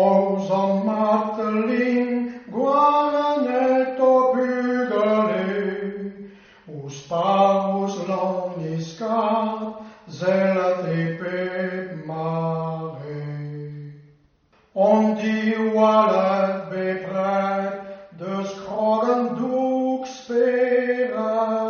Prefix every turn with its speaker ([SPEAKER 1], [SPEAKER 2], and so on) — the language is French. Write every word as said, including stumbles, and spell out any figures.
[SPEAKER 1] Aus om marteling guaranet o pugale, us paus loniscat zelat e pep mare. On die walet bepret, de skrogen doek spera,